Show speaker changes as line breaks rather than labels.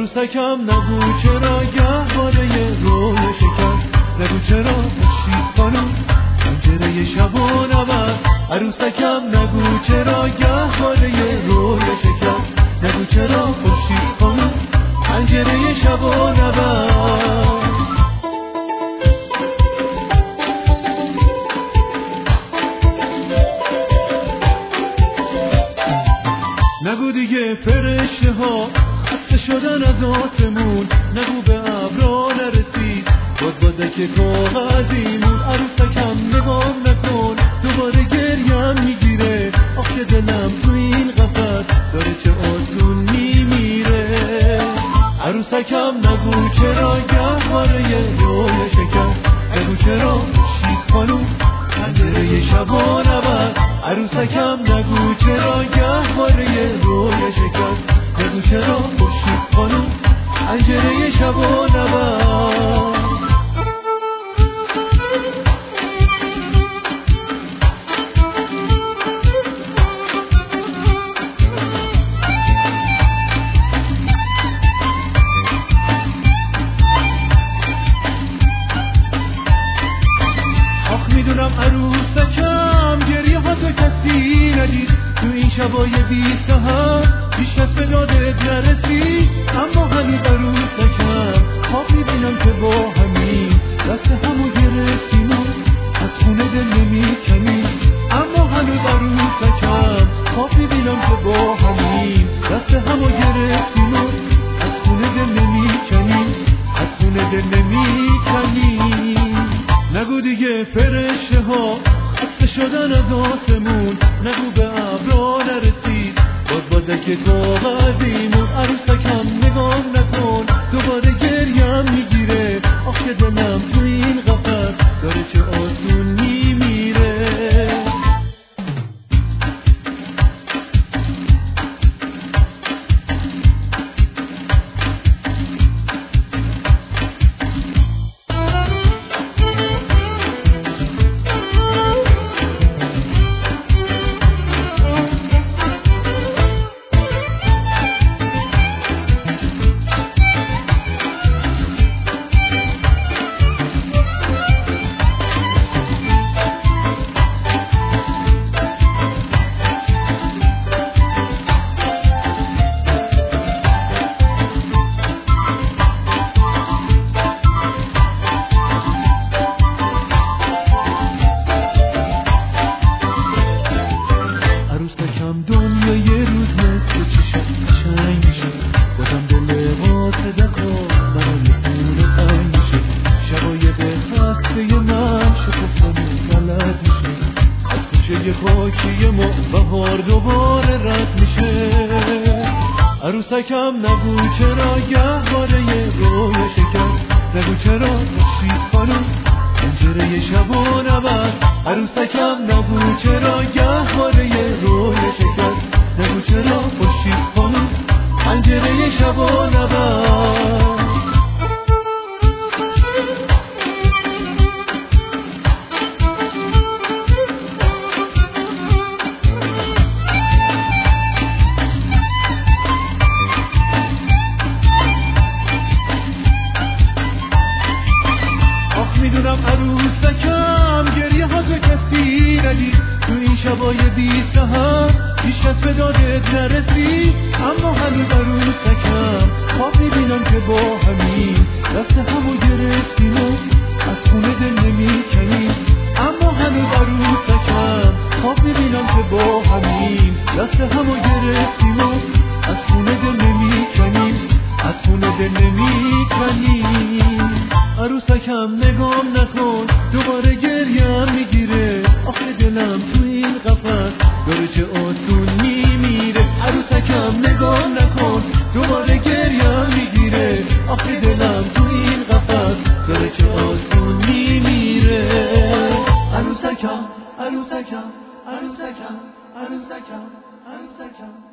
عروسکم نگو چرا گهواره روی شکست، نگو چرا خورشید خانم پنجره شب و نبرد. عروسکم نگو چرا گهواره روی شکست، نگو چرا خورشید خانم پنجره شب و نبرد. نگو دیگه فرشته ها خسته شدن از آسمون، نگو به ابرا نرسید بادبادک کاغذیمون. عروسکم نگام نکن دوباره گریم میگیره، آخه دلم تو این قفس داره چه آسون میمیره. عروسکم نگو چرا گهواره روی شکست، نگو چرا خورشید خانم پنجره شب و نبرد. عروسکم نگو چرا گهواره روی شکست، نگو چرا خورشید خانم پنجره شب و نبرد. میدونم عروسکم گریه ها تو کسی ندید، تو این شبای بی سحر هیچ کس به دادت نرسید. اما هنوز عروسکم خواب میبینم که با همین دست همو گرفتیم و از خونه دل نمیکنیم. اما هنوز عروسکم خواب میبینم که با همین دست همو گرفتیم و از خونه دل نمیکنیم، از خونه دل نمیکنیم. نگو دیگه فرشته ها خسته شدن از آسمون، نگو به ابرا نرسید بادبادک کاغذیمون. عروسکم نگام نکن دوباره گریم میگیره، آخه دلم تو این قفس داره چه آسون میمیره. دنیا یه روز مثل چشم قشنگ میشه، بازم دل قاصدک و برای خونه تنگ میشه. شبای به خسته من شکفتن غلط میشه، از کوچه خاکی ما بهار دوباره رد میشه. عروسکم نگو چرا گهواره روی شکست، نگو چرا خورشید خانم پنجره شب و نبرد. عروسکم نگو چرا گهواره روی شکست، نگو چرا خورشید خانم پنجره شب و نبرد. میدونم عروسکم گریه ها تو کسی ندید، تو این شبای بی سحر هیچ کس به دادت نرسید. اما هنوز عروسکم خواب میبینم که با همین دست همو گرفتیم و از خونه دل نمیکنیم. اما هنوز عروسکم خواب میبینم که با همین دست همو گرفتیم و از خونه دل نمیکنیم، از خونه دل نمیکنیم. عروسکم نگام نکن دوباره گریم میگیره، آخه دلم تو این قفس داره چه آسون میمیره. عروسکم نگام نکن دوباره گریم میگیره، آخه دلم تو این قفس داره چه آسون میمیره. عروسکم عروسکم عروسکم عروسکم عروسکم